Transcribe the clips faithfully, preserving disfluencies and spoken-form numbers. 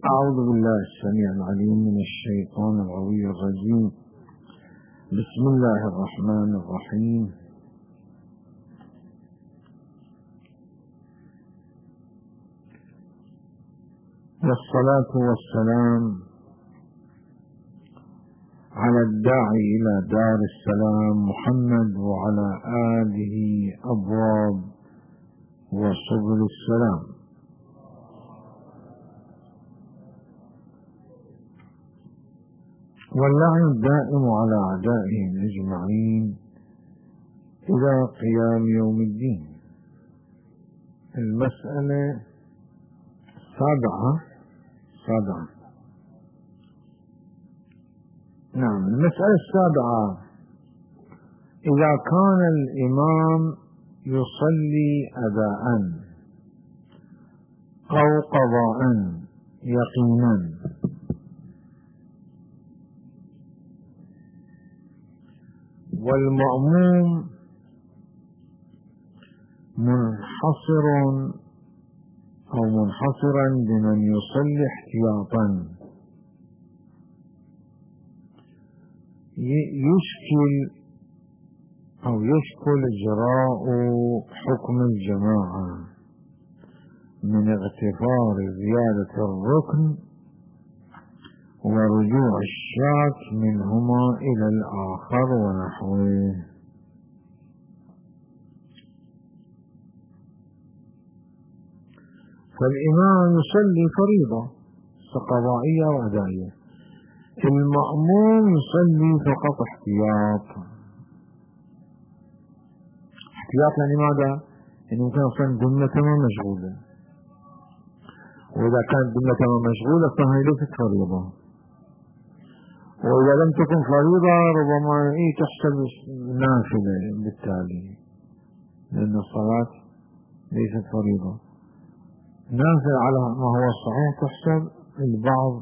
أعوذ بالله السميع العليم من الشيطان الغوي الرجيم. بسم الله الرحمن الرحيم. والصلاة والسلام على الداعي إلى دار السلام محمد وعلى آله أبواب وسبل السلام. واللعن الدائم على أعدائهم أجمعين إلى قيام يوم الدين. المسألة سابعة سابعة نعم المسألة السابعة: إذا كان الإمام يصلي أداء أو قضاء يقينا والمأموم منحصر أو منحصرا بمن يصلي احتياطا، يشكل أو يشكل إجراء حكم الجماعة من اغتفار زيادة الركن ورجوع الشاك منهما إلى الآخر ونحوه. فالإمام يصلي فريضة قضائية وأدائية، المأموم يصلي فقط احتياط. احتياط يعني ماذا؟ يعني ممكن أصلا ذمته مشغولة، وإذا كانت ذمته مشغولة فهي ليست فريضة، وإذا لم تكن فريضة ربما إيه تحسب نافلة بالتالي، لأن الصلاة ليست فريضة. نافلة على ما هو الصحيح تحسب، البعض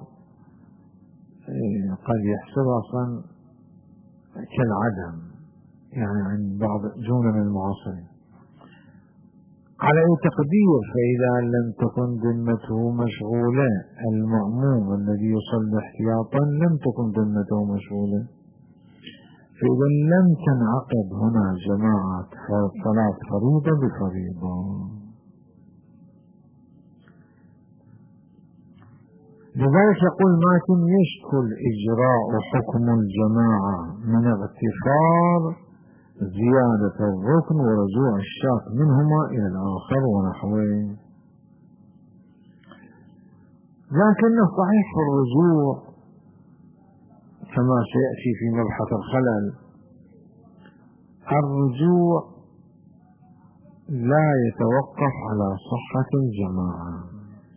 قد يحسب أصلا كالعدم، يعني عند بعض جملة من المعاصرين. على أي تقدير؟ فإذا لم تكن ذمته مشغولة، المأموم الذي يصلي احتياطا لم تكن ذمته مشغولة، فإذا لم تنعقد هنا جماعة صلاة فريضة بفريضة. لذلك يقول ماتن: يشكل إجراء حكم الجماعة من اغتفار زيادة الركن ورجوع الشاك منهما إلى الآخر ونحوه. لكن الصحيح في الرجوع كما سيأتي في مبحث الخلل، الرجوع لا يتوقف على صحة الجماعة،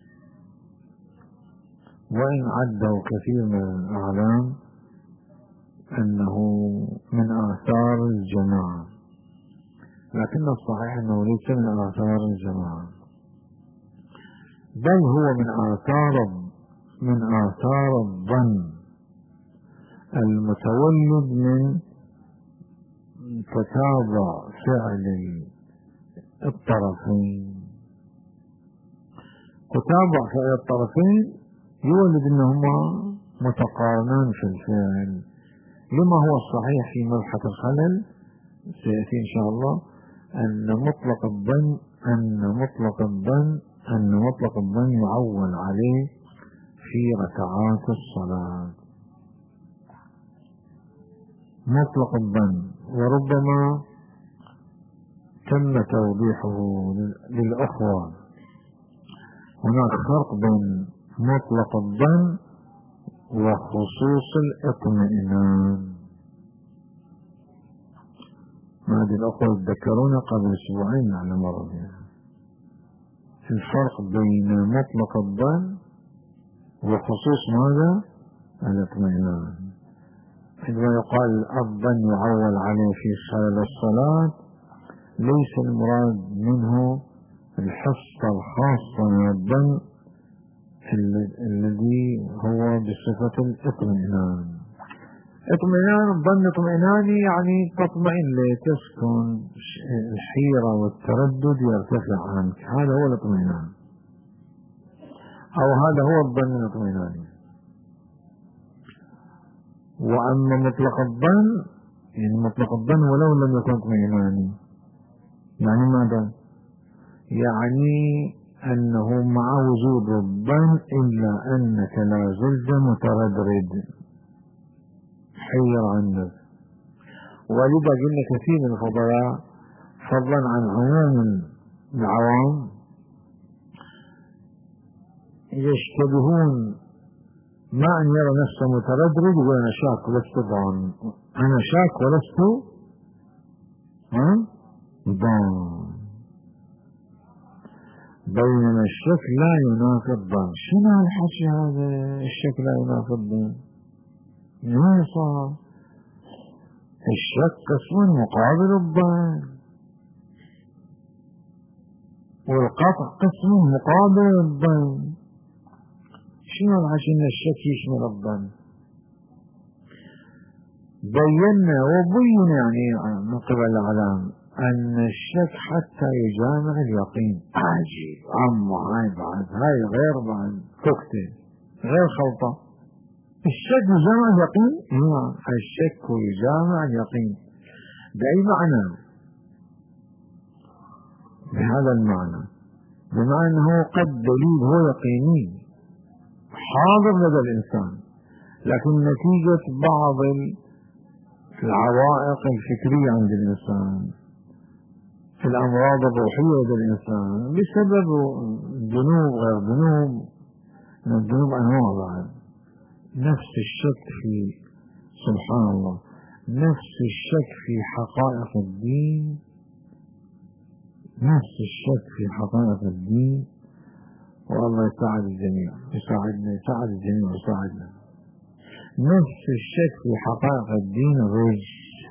وإن عده كثير من الأعلام أنه من آثار الجماعة، لكن الصحيح أنه ليس من آثار الجماعة، بل هو من آثار من آثار الظن المتولد من تتابع فعل الطرفين. تتابع فعل الطرفين يولد أنهما متقارنان في الفعل، لما هو الصحيح في مبحث الخلل سيأتي إن شاء الله أن مطلق الظن أن مطلق الظن أن مطلق الظن يعول عليه في ركعات الصلاة. مطلق الظن، وربما تم توضيحه للأخوة. هناك فرق بين مطلق الظن وخصوص الاطمئنان. هذه الأخوة تذكرونا قبل أسبوعين على مرة الفرق بين مطلق الظن وخصوص ماذا؟ الاطمئنان. عندما يقال الظن يعول عليه في خلل الصلاة، ليس المراد منه الحصة الخاصة من الظن الذي هو بصفة الاطمئنان. اطمئنان الظن اطمئناني يعني تطمئن لتسكن الحيرة والتردد يرتفع عنك، هذا هو الاطمئنان. أو هذا هو الظن الاطمئناني. وأما مطلق الظن، يعني مطلق الظن ولو لم يكن اطمئناني، يعني ماذا؟ يعني أنه مع وجود الظن إلا أنك لا زلت متردد حير عندك. ولذا قلنا كثير من الفضلاء فضلا عن عموم العوام يشتبهون ما أن يرى نفسه متردد يقول أنا شاك ولست ظان، أنا شاك ولست ظان، بينما الشك لا ينافي الظن. شنو الحكي هذا؟ الشك لا ينافي الظن؟ ما صار؟ الشك قسم مقابل الظن، والقطع قسم مقابل الظن. شنو الحكي ان الشك يشمل الظن؟ بينا وبين يعني من قبل الاعلام ان الشك حتى يجامع اليقين. عجيب عمو، هاي بعد هاي غير بعد كوكتيل، غير خلطة. الشك يجامع اليقين؟ نعم، الشك يجامع اليقين. بأي معنى؟ بهذا المعنى، بمعنى أنه قد دليل هو يقيني حاضر لدى الإنسان، لكن نتيجة بعض العوائق الفكرية عند الإنسان، في الأمراض الروحية لدى الإنسان، بسبب ذنوب غير ذنوب، من الذنوب أنواع بعد. نفس الشك في سبحان الله، نفس الشك في حقائق الدين، نفس الشك في حقائق الدين. والله يساعد الجميع، يساعدنا، يساعد الجميع، يساعدنا. نفس الشك في حقائق الدين رجس،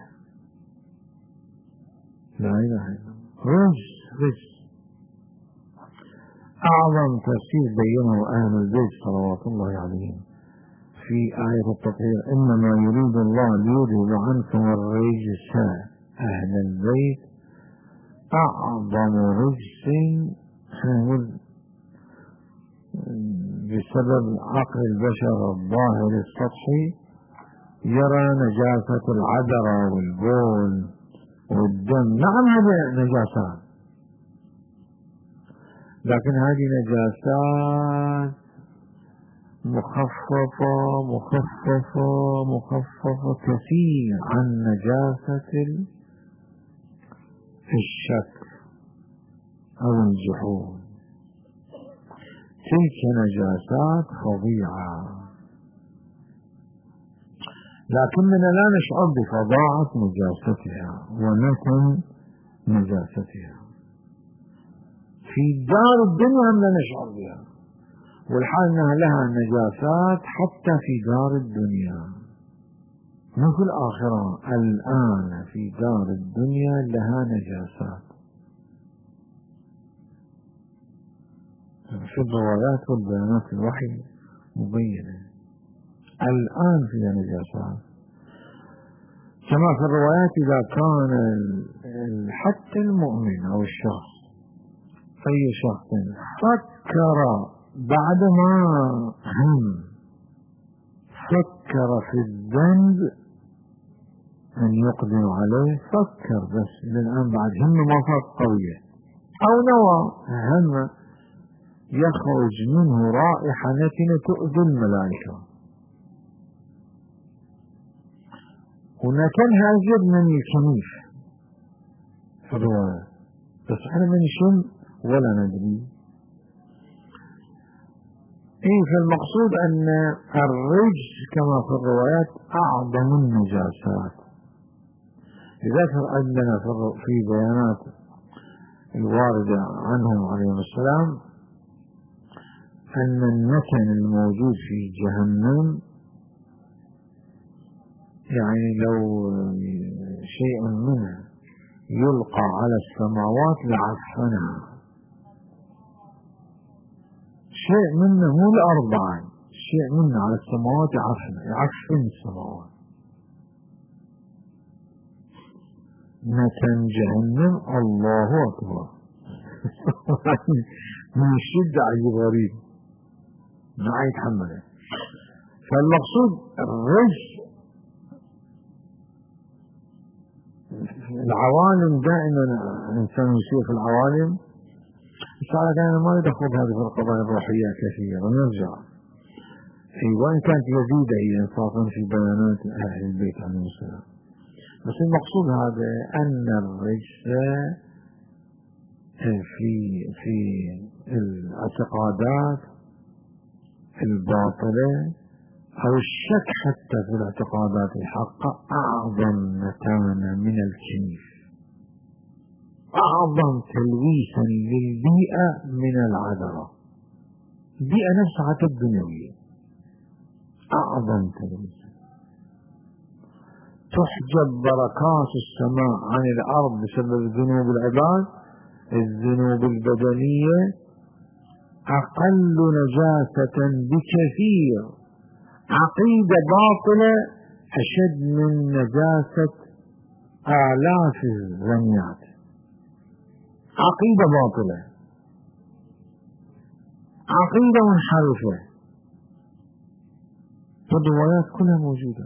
لا إله إلا الله، رجس رجس. أعظم تفسير بينه أهل البيت صلوات الله عليهم في آية التطهير: إنما يريد الله ليذهب عنكم الرجس أهل البيت. أعظم رجس بسبب عقل البشر الظاهر السطحي، يرى نجاسة العذرة والبول والدم. نعم هذه نجاسات، لكن هذه نجاسات مخففة مخففة مخففة كثير عن نجاسة الشك أو الجحود. تلك نجاسات فظيعة، لكننا لا نشعر بفظاعة نجاستها ونتن نجاستها. في دار الدنيا هم لا نشعر بها، والحال أنها لها نجاسات حتى في دار الدنيا، مو في الآخرة. الآن في دار الدنيا لها نجاسات، في الروايات والبيانات الوحي مبينة. الآن فيها نجاسات، كما في الروايات إذا كان حتى المؤمن أو الشخص، أي شخص فكر بعدما هم فكر في الذنب أن يقدم عليه، فكر بس الآن بعد هم مفاق قوية، أو نوى هم يخرج منه رائحة نتنة تؤذي الملائكة، ونكنها أجد من الكنيف في الرواية، بس احنا من شم ولا ندري. ايه، فالمقصود ان الرجس كما في الروايات اعظم النجاسات. لذلك عندنا في بيانات الواردة عنهم عليهم السلام ان النتن الموجود في جهنم، يعني لو شيء منه يلقى على السماوات لعفنها، شيء منه مو الأربعة، شيء منه على السماوات يعفن يعفن السماوات. نتن جهنم الله أكبر من شدة عجيب غريب. ما يتحمله. فالمقصود الرجس العوالم دائما الإنسان يسير في العوالم. السؤال أنا ما يدخل هذه القضايا الروحية كثيرا ونرجع وإن كانت يزيدة هي إنصافا في بيانات أهل البيت عليهم السلام. بس المقصود هذا أن الرجس في في الاعتقادات الباطلة أو الشك حتى في الاعتقادات الحقة أعظم مكانة من الكنيف، أعظم تلويثا للبيئة من العذرة. البيئة نفسها حتى الدنيوية أعظم تلويثا، تحجب بركات السماء عن الأرض بسبب ذنوب العباد. الذنوب البدنية أقل نجاسة بكثير، عقيدة باطلة أشد من نجاسة آلاف الزنيات. عقيدة باطلة، عقيدة منحرفة، الروايات كلها موجودة.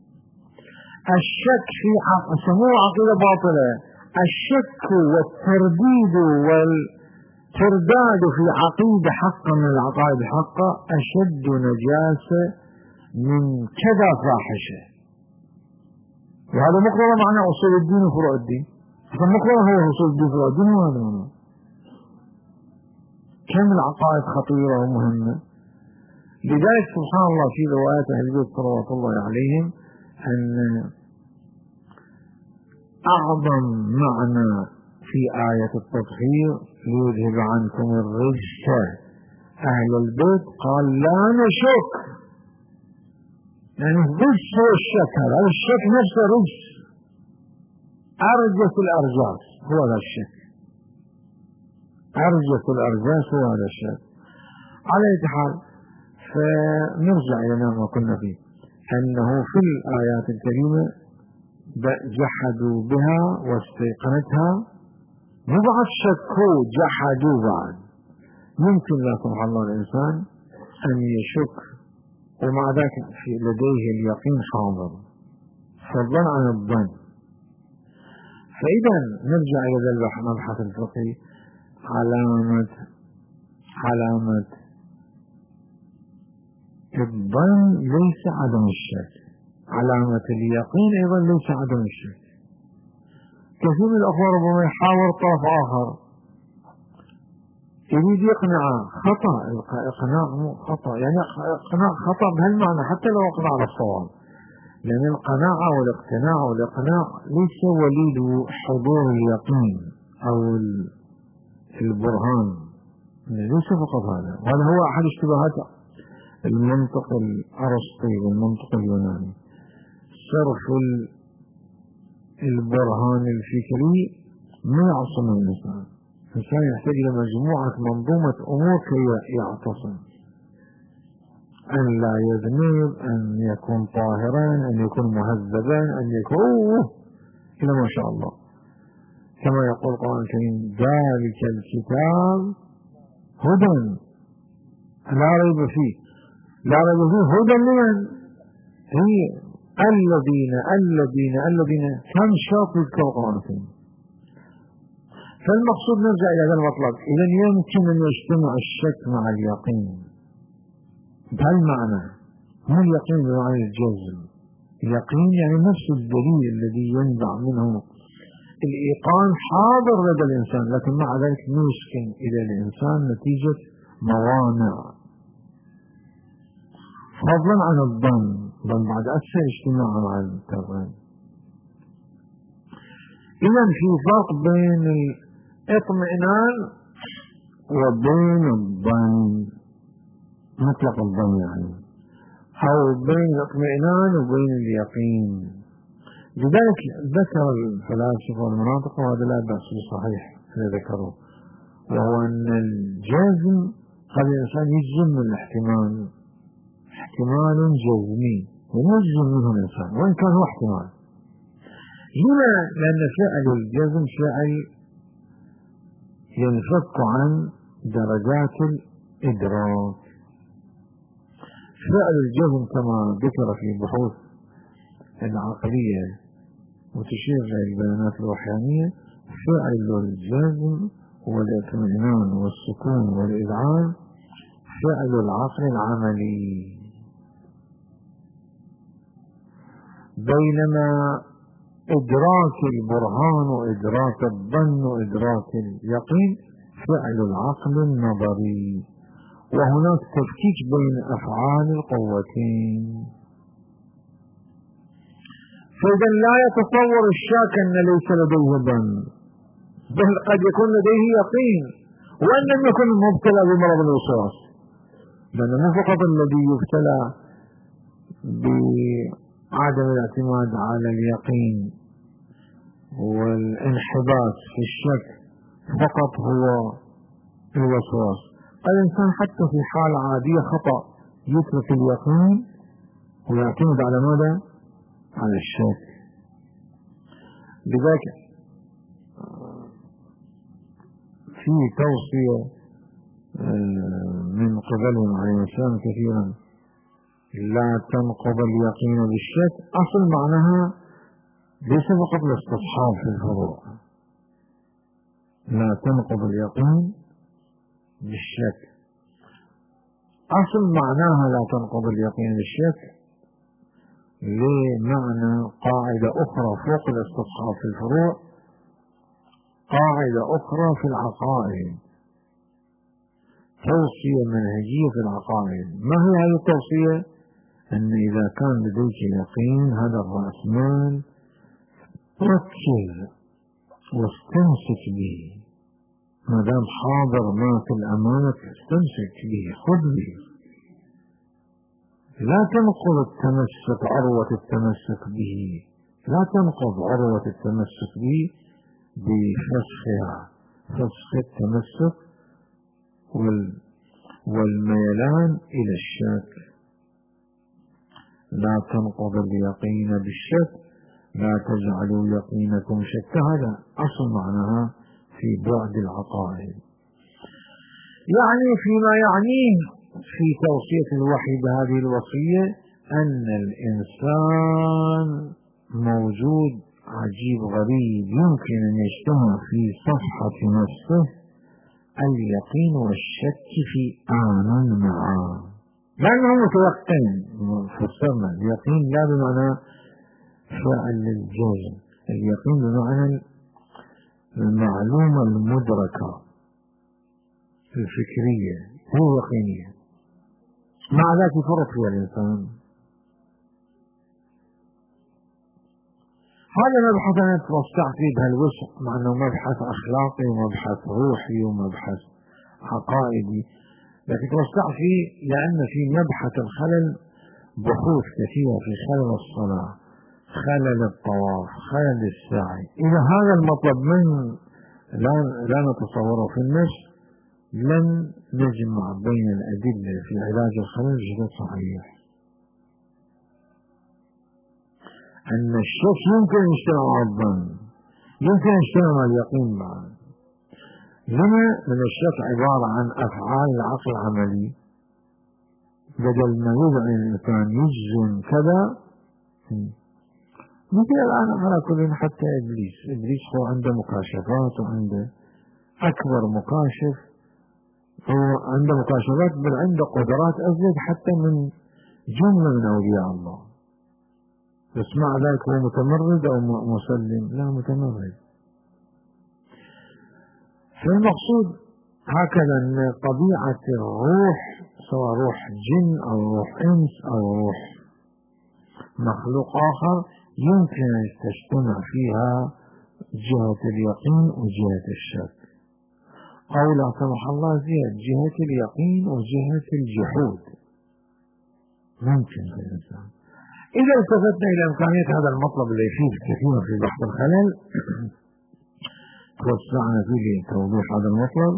الشك في سموه عقيدة باطلة، الشك والترديد والترداد في عقيدة حقا من العقائد الحقة أشد نجاسة من كذا فاحشة. وهذا مقرر معنى أصول الدين وفروع الدين. فالمقرر هو أصول الدين وفروع الدين وهذا معنى. كم العقائد خطيرة ومهمة. لذلك سبحان الله في روايات أهل البيت صلوات الله عليهم أن أعظم معنى في آية التطهير ليذهب عنكم الرجس أهل البيت قال لا نشك، يعني الرجس هو الشك، هذا الشك نفسه رجس، أرجس الأرجاس هو هذا الشك، أرجس الأرجاس هو هذا الشك. على أي حال فنرجع إلى ما كنا فيه، أنه في الآيات الكريمة جحدوا بها واستيقنتها، مو بعد شكوا جحدوا بعد. يمكن لا سمح الله الإنسان أن يشك ومع ذلك لديه اليقين حاضر فضلا عن الظن. فإذا نرجع إلى ذا المبحث الفقهي، علامة علامة الظن ليس عدم الشك، علامة اليقين أيضا ليس عدم الشك. كثير من الأخوة ربما يحاور طرف آخر يريد يقنع خطأ، إقناع خطأ، يعني إقناع خطأ بهالمعنى حتى لو أقنع على الصواب، لأن القناعة والاقتناع والإقناع ليس وليد حضور اليقين أو البرهان، ليس فقط هذا. وهذا هو أحد اشتباهات المنطق الأرسطي والمنطق اليوناني، صرف البرهان الفكري ما يعصم الإنسان. الإنسان يحتاج إلى مجموعة منظومة أمور كي يعتصم، أن لا يذنب، أن يكون طاهرا، أن يكون مهذبا، أن يكون إلى ما شاء الله، كما يقول القرآن الكريم ذلك الكتاب هدى لا ريب فيه. لا ريب فيه هدى لمن؟ هي الذين الذين الذين كم شرط يذكر القرآن الكريم. فالمقصود نرجع إلى هذا المطلب. إذا يمكن أن يجتمع الشك مع اليقين بهالمعنى، مو اليقين بمعنى الجزم. اليقين يعني نفس الدليل الذي ينبع منه الإيقان حاضر لدى الإنسان، لكن مع ذلك يسكن إلى الإنسان نتيجة موانع، فضلا عن الظن، بل بعد أكثر اجتماع مع التغيير. إذا في فرق بين الاطمئنان وبين الظن، مطلق الظن يعني، أو بين الاطمئنان وبين اليقين. لذلك ذكر الفلاسفة والمناطق، وهذا لا بأس بصحيح اللي ذكروه، وهو أن الجزم قد الإنسان يجزم من الاحتمال احتمال جزمي ويجزم منه الإنسان وإن كان هو احتمال. هنا لأن فعل الجزم فعل ينفك عن درجات الإدراك، فعل الجزم كما ذكر في بحوث العقلية وتشير للبيانات الوحيانية، فعل الجزم والاطمئنان والسكون والإذعان فعل العقل العملي، بينما إدراك البرهان وإدراك الظن وإدراك اليقين فعل العقل النظري. وهناك تفكيك بين أفعال القوتين. فإذا لا يتصور الشاك أن ليس لديه ظن، بل قد يكون لديه يقين، وأن لم يكن مبتلى بمرض الوسواس، لأن مو فقط الذي يبتلى بعدم الاعتماد على اليقين والانحباس في الشك فقط هو الوسواس. الإنسان حتى في حالة عادية خطأ يترك اليقين ويعتمد على ماذا؟ على الشك. لذلك في توصية من قبلهم عليه السلام كثيرا: لا تنقض اليقين بالشك. أصل معناها ليس فقط الاستصحاب في الفروع، لا تنقض اليقين بالشك، أصل معناها لا تنقض اليقين بالشك لمعنى قاعدة أخرى فوق الاستصحاب في الفروع، قاعدة أخرى في العقائد، توصية منهجية في العقائد. ما هي هذه التوصية؟ أن إذا كان لديك يقين هذا الرأس مال ركز واستمسك به، ما دام حاضر ما في الأمانة استمسك به، خذ به، لا تنقض التمسك عروة التمسك به، لا تنقض عروة التمسك به بفسخها، فسخ التمسك والميلان إلى الشك. لا تنقض اليقين بالشك، لا تجعلوا يقينكم شك. هذا أصل معناها في بعد العقائد. يعني فيما يعنيه في توصية الوحي بهذه الوصية أن الإنسان موجود عجيب غريب يمكن أن يجتمع في صفحة نفسه اليقين والشك في آن معا، لأنه متوقن. فسرنا اليقين لا بمعنى فعل الجزم، اليقين بمعنى المعلومة المدركة الفكرية هو يقينية، مع ذلك يفرط فيها الإنسان. هذا مبحث أنا توسعت فيه بهالوسع، مع أنه مبحث أخلاقي ومبحث روحي ومبحث عقائدي، لكن توسعت فيه لأن في مبحث الخلل بحوث كثيرة في خلل الصلاة، خلل الطواف، خلل السعي. إذا هذا المطلب من لا, لا نتصوره في النفس لن نجمع بين الأدلة في علاج الخلل بشكل صحيح. أن الشك يمكن أن يجتمع مع الظن، يمكن أن يجتمع مع اليقين معا. لما من الشك عبارة عن أفعال العقل العملي، بدل ما يدعي الإنسان يجزم كذا. مثل الآن على كل حتى إبليس إبليس هو عنده مكاشفات، وعنده أكبر مكاشف، هو عنده مكاشفات بل عنده قدرات أزيد حتى من جملة من أولياء الله. بس مع ذلك هو متمرد أو مسلم؟ لا، متمرد. فالمقصود هكذا أن طبيعة الروح، سواء روح جن أو روح إنس أو روح مخلوق آخر، يمكن أن تجتمع فيها جهة اليقين وجهة الشك، أو لا سمح الله زيادة جهة اليقين وجهة الجحود ممكن في الإنسان. إذا التفتنا إلى إمكانية هذا المطلب اللي يفيد كثيرا في بحث الخلل، توسعنا فيه توضيح هذا المطلب.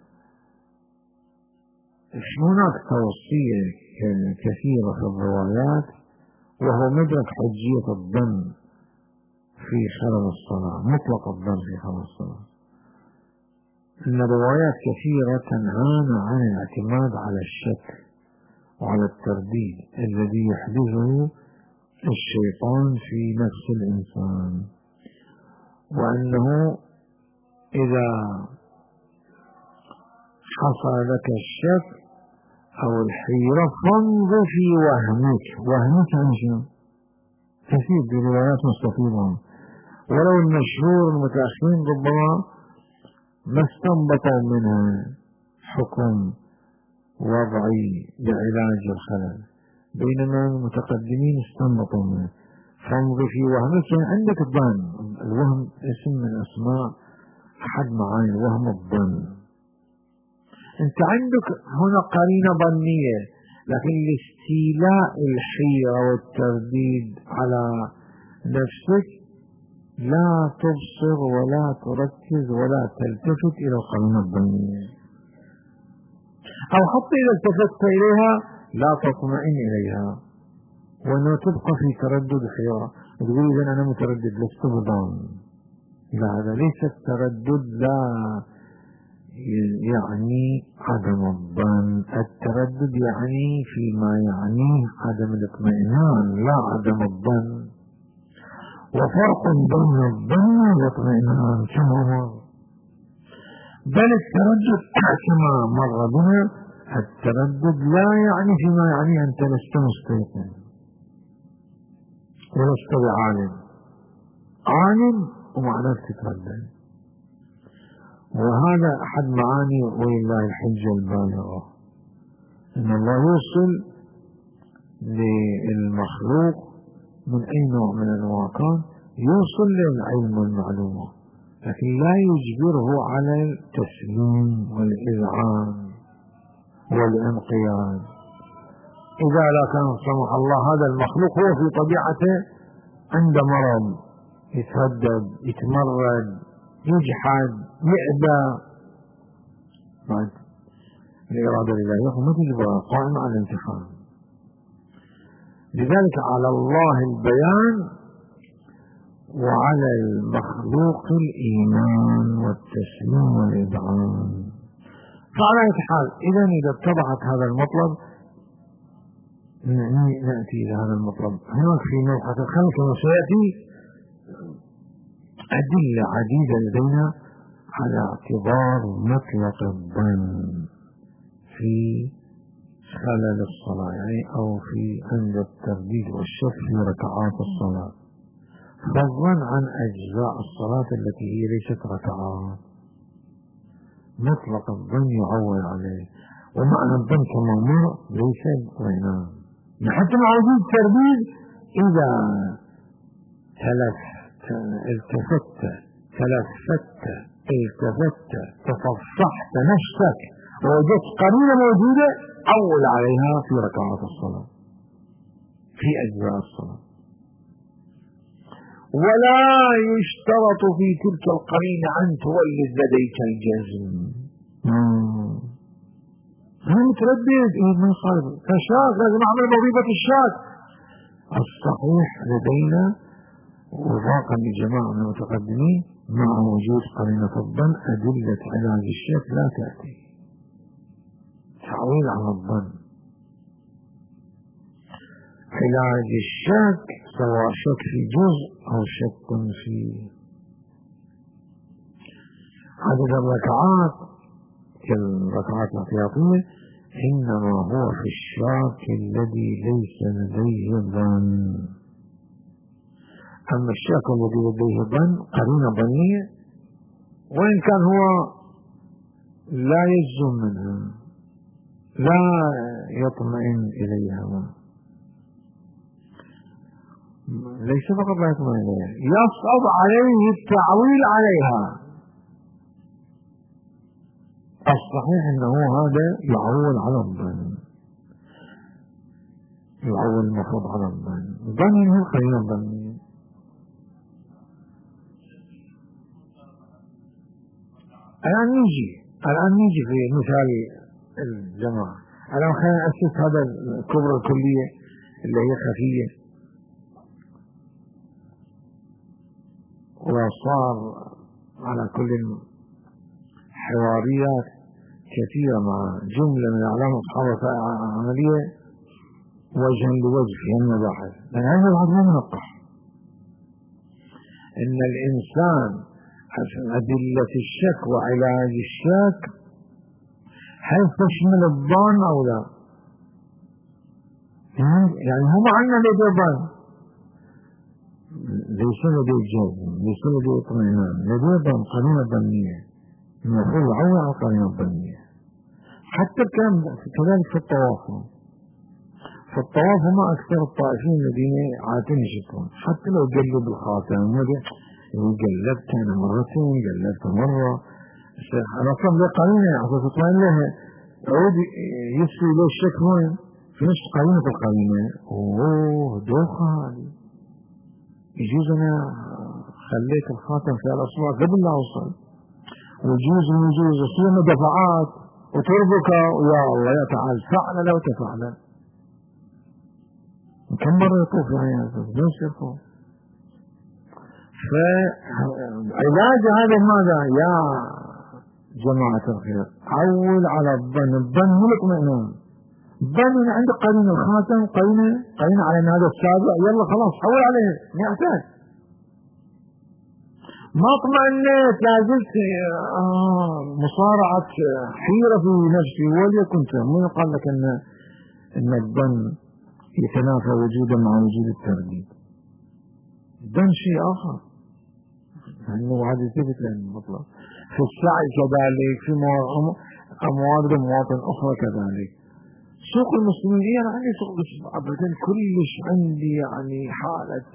هناك توصية كثيرة في الروايات، وهو مدرك حجية الظن في خلل الصلاة، مطلق الظن في خلل الصلاة. إن روايات كثيرة تنهانا عن الاعتماد على الشك وعلى الترديد الذي يحدثه الشيطان في نفس الإنسان، وأنه إذا حصل لك الشك أو الحيرة فانظر في وهمك. وهمك عن شنو؟ كثير بروايات مستفيضة، ولو المشهور المتأخرين ربما ما استنبطوا منها حكم وضعي لعلاج الخلل، بينما المتقدمين استنبطوا منه. فانظر في وهمك، يعني عندك الظن. الوهم اسم من أسماء أحد معاني الوهم الظن. أنت عندك هنا قرينة ظنية، لكن لاستيلاء الحيرة والترديد على نفسك لا تبصر ولا تركز ولا تلتفت إلى القرينة الظنية، أو حتى إذا التفت إليها لا تطمئن إليها، وأنه تبقى في تردد حيرة. تقول إذا أنا متردد لست بضان. لا، هذا ليس التردد، لا يعني عدم الظن. التردد يعني فيما يعنيه عدم الاطمئنان، لا عدم الظن. وفرق بين الظن والاطمئنان كما مر. بل التردد كما مر بنا، التردد لا يعني فيما يعني أنت لست مستيقن ولست بعالم، عالم ومع نفسك تتردد. وهذا أحد معاني ولله الحجة البالغة، أن الله يوصل للمخلوق من أي نوع من أنواع كان، يوصل للعلم والمعلومة، لكن لا يجبره على التسليم والإذعان والانقياد. إذا لا كان سمح الله هذا المخلوق هو في طبيعته عنده مرض، يتردد، يتمرد، يجحد، يأبى، بعد الإرادة الإلهية ما تجبر، قائمة على الانتقام. لذلك على الله البيان وعلى المخلوق الإيمان والتسليم والإذعان. فعلى أي حال، إذا إذا اتضحت هذا المطلب نأتي إلى هذا المطلب. هناك في مبحث الخلق وسيأتي أدلة عديدة لدينا على اعتبار مطلق الظن في خلل الصلاة، يعني أو في عند الترديد والشك في ركعات الصلاة، فضلا عن أجزاء الصلاة التي هي ليست ركعات. مطلق الظن يعول عليه، ومعنى الظن كما مر ليس وينام. حتى مع وجود ترديد، إذا تلف التفت تلفت التفت تصفحت نفسك ووجدت قرينة موجودة، عول عليها في ركعات الصلاة في أجزاء الصلاة. ولا يشترط في تلك القرينة أن تولد لديك الجزم. أنا متردد، إيه من خالف كشاك، لازم أعمل وظيفة الشاك. الصحيح لدينا وفاقا لجماعة من المتقدمين مع وجود قرينة الظن أدلة علاج الشك لا تأتي، تعويل على الظن. علاج الشك سواء شك في جزء أو شك في عدد الركعات كالركعات الاحتياطية، إنما هو في الشك الذي ليس لديه ظن. أما الشك الذي لديه ظن قرينة ظنية، وإن كان هو لا يجزم منها، لا يطمئن إليها، ليس فقط لا يطمئن إليها، يصعب عليه التعويل عليها. الصحيح أنه هذا يعول على الظن، يعول المفروض على الظن. الظن هو قرينة ظنية. الآن نيجي الآن نيجي في مثال الجماعة. الآن خلينا نأسس هذا الكبرى الكلية اللي هي خفية، وصار على كل حواريات كثيرة مع جملة من أعلام أصحاب العملية وجها لوجه في المباحث، لأن هذا المبحث مو منقح. إن الإنسان أدلة الشك وعلاج الشك هل تشمل الظن أو لا؟ يعني هم عنا لدي ظن، ليس لدي جزم، ليس لدي اطمئنان، لدي ظن، قرينة ظنية، المفروض يعول على القرينة الظنية. حتى كان كذلك في الطواف، في الطواف هم أكثر الطائفين الذين عادين يشكون، حتى لو قلب الخاتم قلبت أنا مرتين قلبت مرة، أنا أصلا لي قرينة أعطيت لها عود يسوي له الشك وين؟ في نفس قرينة القرينة. أوه دوخة يجوز أنا خليت الخاتم في الأصبع قبل لا أوصل، ويجوز ويجوز يصير دفعات وتربك ويا الله يا تعال فعل لو تفعل. كم مرة يطوف يعني ليش يطوف؟ فعلاج هذا ماذا يا جماعة الخير؟ عول على الظن، الظن مو الاطمئنان. الظن عندك قرينة الخاتم قرينة قرينة على ان هذا السابع، يلا خلاص حول عليه ما يحتاج. ما اطمئنيت لا زلت آه مصارعة حيرة في نفسي، وليكن مو يقال لك ان ان الظن يتنافى وجودا مع وجود الترديد. الظن شيء اخر، لانه هذا يثبت لان المطلق في السعي كذلك، في موارد مواطن اخرى كذلك. سوق المسلمين هي انا عندي سوق بس ابدا كلش عندي يعني حالة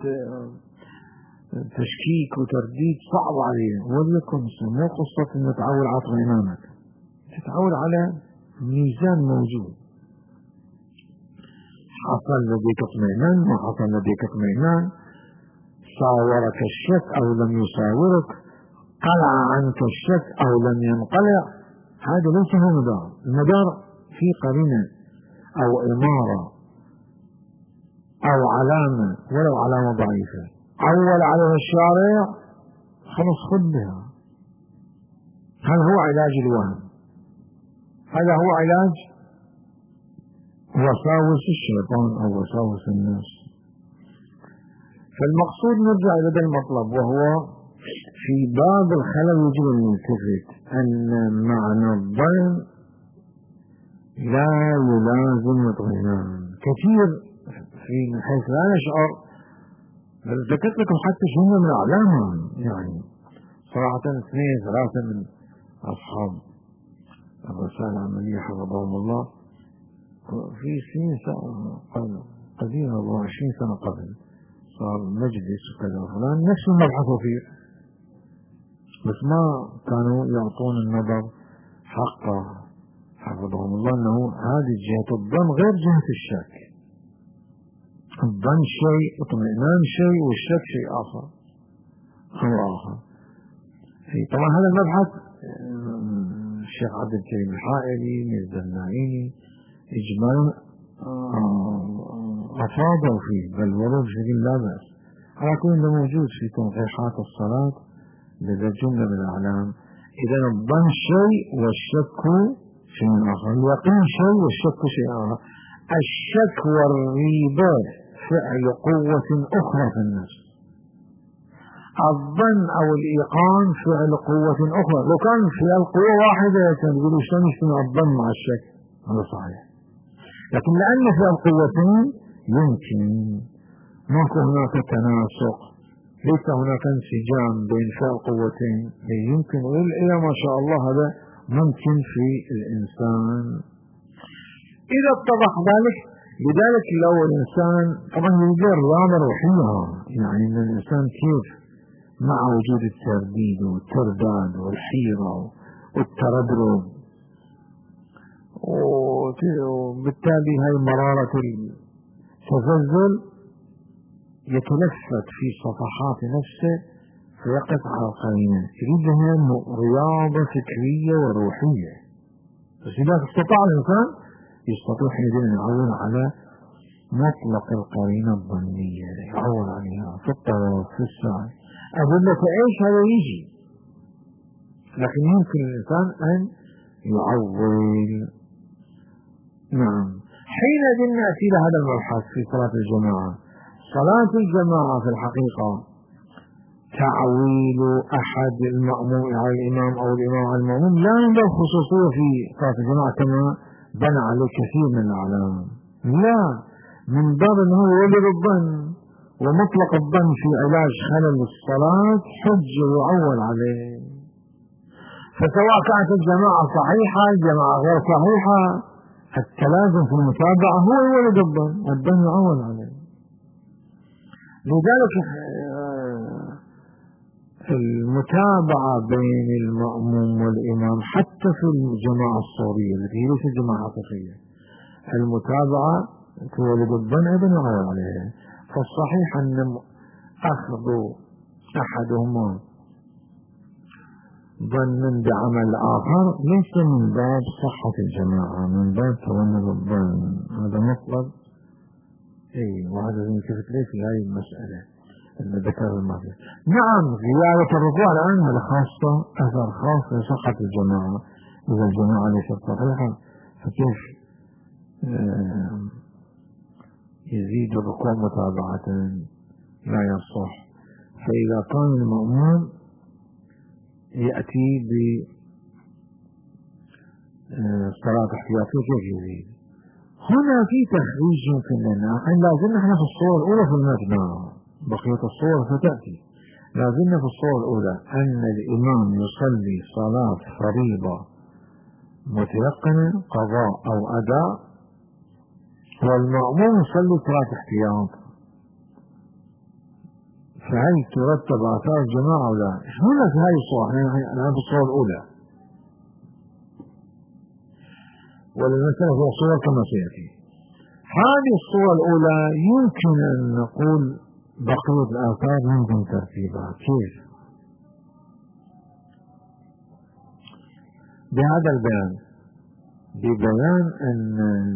تشكيك وترديد صعب عليه، وليكن مو قصة انه تعول على اطمئنانك، تتعول على ميزان موجود. حصل لديك اطمئنان ما حصل لديك اطمئنان، ساورك الشك او لم يساورك، قلع عنك الشك او لم ينقلع، هذا ليس هو مدار. المدار في قرينة او امارة او علامة ولو علامة ضعيفة عول عليها الشارع خلص خذ بها. هذا هو علاج الوهم، هذا هو علاج وساوس الشيطان او وساوس الناس. فالمقصود نرجع الى هذا المطلب، وهو في باب الخلل يجب ان نلتفت ان معنى الظن لا يلازم الاطمئنان. كثير في من حيث لا نشعر، ذكرت لكم حتى جملة من اعلامهم، يعني صراحة اثنين ثلاثة من اصحاب الرسالة العملية حفظهم الله في سنين قديمة أربعة وعشرين سنة قبل صار مجلس وكذا وفلان نفس المبحث فيه، بس ما كانوا يعطون النظر حقه حفظهم الله، أنه هذه جهة الظن غير جهة الشك. الظن شيء، اطمئنان شيء، والشك شيء آخر هو آخر. طبعا هذا المبحث الشيخ عبد الكريم الحائري ميرزا النعيمي إجمالا أفاضوا فيه، بل ورود بشكل لا بأس. على كل ده موجود في تنقيحات الصلاة لدى جملة من الأعلام. إذا الظن شيء والشك شيء آخر، اليقين شيء والشك شيء آخر. الشك والريبة فعل قوة أخرى في النفس، الظن أو الإيقان فعل قوة أخرى. لو كان فعل قوة واحدة تقولوا شلون يجتمع الظن مع الشك، هذا صحيح، لكن لأن فعل قوتين يمكن ماكو هناك تناسق، ليس هناك انسجام بين فعل قوتين، يمكن إلى ما شاء الله هذا ممكن في الإنسان إذا اتضح ذلك. لذلك لو الإنسان طبعا يوجد رياضة روحية، يعني إن الإنسان كيف مع وجود الترديد والترداد والحيرة والتردد، وبالتالي هاي مرارة التزلزل يتلفت في صفحات نفسه فيقف على القرينة. يريد لها رياضة فكرية وروحية، بس إذا استطاع الإنسان يستطيع حينئذ أن يعون على مطلق القرينة الظنية، يعون عليها في الطواف في السعي. أقول لك إيش هذا يجي، لكن يمكن الإنسان أن يعول. نعم، حينئذ نأتي لهذا المبحث في صلاة الجماعة. صلاة الجماعة في الحقيقة تعويل أحد المأموم على الإمام أو الإمام على المأموم لا عنده خصوصية في صلاة الجماعة كما بنى عليه كثير من الأعلام، لا، من باب أنه يولد الظن، ومطلق الظن في علاج خلل الصلاة حجة يعول عليه. فسواء كانت الجماعة صحيحة الجماعة غير صحيحة، التلازم في المتابعة هو يولد الظن والظن يعول عليه. لذلك المتابعة بين المأموم والإمام حتى في الجماعة الصورية التي هي ليست جماعة حقيقية، المتابعة تولد الظن أيضا يعول عليه. فالصحيح أن أخذ أحدهما ظنا بعمل الآخر ليس من باب صحة الجماعة، من باب تولد الظن. هذا مطلب اي وهذا يلتفت ليه في هذه المسألة اللي ذكر الماضي. نعم زيادة الركوع الآن هذا خاصة أثر خاص لصحة الجماعة. إذا الجماعة ليست صحيحة فكيف يزيد الركوع متابعة؟ لا يصح. فإذا كان المأموم يأتي بصلاة احتياطية كيف يزيد؟ هنا في تخريج يمكن لنا أن لازم نحن في الصورة الأولى في المبنى، بقية الصور ستأتي. لازمنا في الصورة الأولى أن الإمام يصلي صلاة فريضة متيقنة قضاء أو أداء، والمأموم يصلي صلاة احتياط. فهل ترتب آثار الجماعة أو لا؟ هنا في هذه الصورة، الآن في الصورة الأولى، والمسألة هي الصورة كما سيأتي. هذه الصورة الأولى يمكن أن نقول بقية الآثار يمكن ترتيبها. كيف؟ بهذا البيان، ببيان أن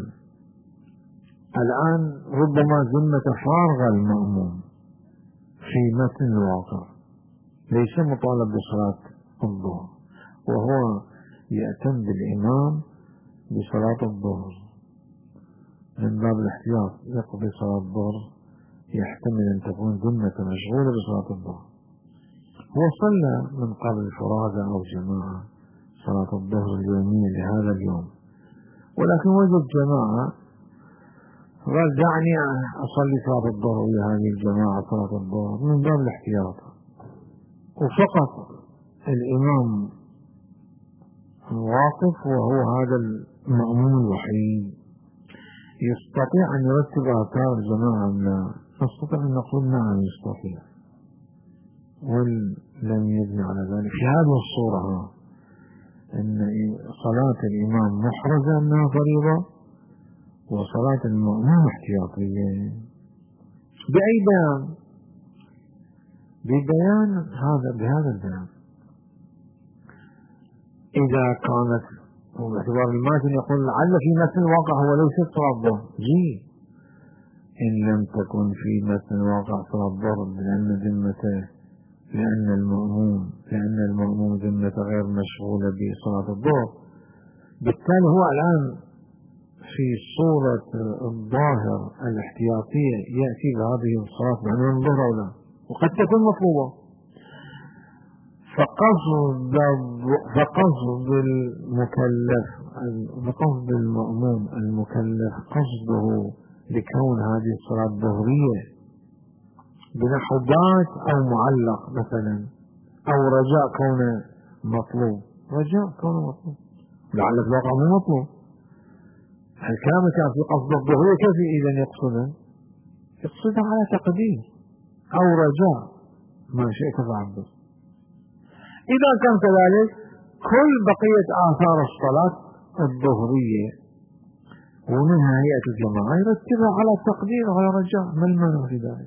الآن ربما ذمة فارغة المأموم في متن الواقع، ليس مطالب بصلاة الظهر، وهو يأتم بالإمام بصلاة الظهر من باب الاحتياط، يقضي صلاة الظهر، يحتمل أن تكون ذمة مشغولة بصلاة الظهر. هو صلى من قبل فرادى أو جماعة صلاة الظهر اليومية لهذا اليوم، ولكن وجد جماعة قال دعني أصلي صلاة الظهر لهذه الجماعة صلاة الظهر من باب الاحتياط، وفقط الإمام واقف وهو هذا المأموم الوحيد، يستطيع أن يرتب آثار الجماعة؟ لا نستطيع أن نقول نعم يستطيع، ولم يبني على ذلك. في هذه الصورة أن صلاة الإمام محرزة أنها فريضة وصلاة المأموم احتياطية. بأي بيان؟ ببيان هذا بهذا البيان إذا كانت باعتبار الماتن يقول لعل في متن الواقع هو ليس صلاة الظهر، جي إن لم تكن في متن الواقع صلاة الظهر لأن ذمته لأن المأموم لأن المأموم ذمته غير مشغولة بصلاة الظهر، بالتالي هو الآن في صورة الظاهر الاحتياطية يأتي بهذه الصلاة معنى الظهر أو لا، وقد تكون مطلوبة. فقصد فقصد المكلف فقصد المأموم المكلف قصده لكون هذه الصلاة الظهرية بنحو بات أو معلق مثلا، أو رجاء كونه مطلوب، رجاء كونه مطلوب لعل في الواقع مو مطلوب. الكلام كان في قصد الظهرية كيف إذا يقصده؟ يقصده على تقدير أو رجاء ما شئت فعبده. إذا كان كذلك كل بقية آثار الصلاة الظهرية ومنها هيئة الجماعة يرتبها على تقدير وعلى رجاء، ما المانع في ذلك؟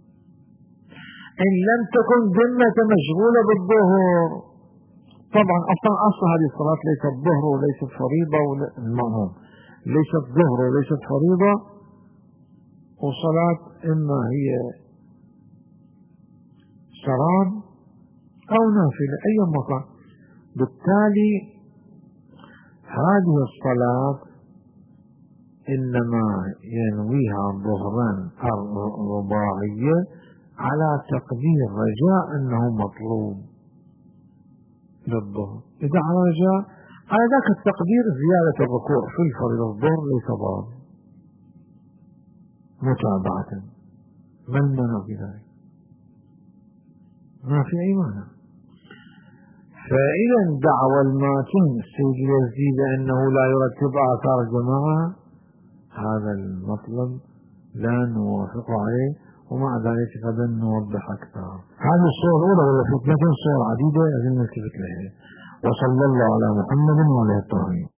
إن لم تكن ذمة مشغولة بالظهر، طبعا أصلا أصل هذه الصلاة ليست ظهر وليست فريضة، المأموم ليست ظهر وليست فريضة، وصلاة إما هي سران أو نافلة أي مكان. بالتالي هذه الصلاة إنما ينويها ظهرا الرباعية على تقدير رجاء أنه مطلوب للظهر. إذا على رجاء على ذاك التقدير زيادة الركوع في الفريضة الظهر ليس ضار متابعة. ما المانع بذلك؟ ما في أي مانع. فإذا دعوى الماتن السيد اليزدي بأنه لا يرتب آثار الجماعة، هذا المطلب لا نوافق عليه، ومع ذلك غدا نوضح أكثر. هذه الصور الأولى ولا في ثلاثين صور عديدة لازم نلتفت لها. وصلى الله على محمد وعلى الطاهرين.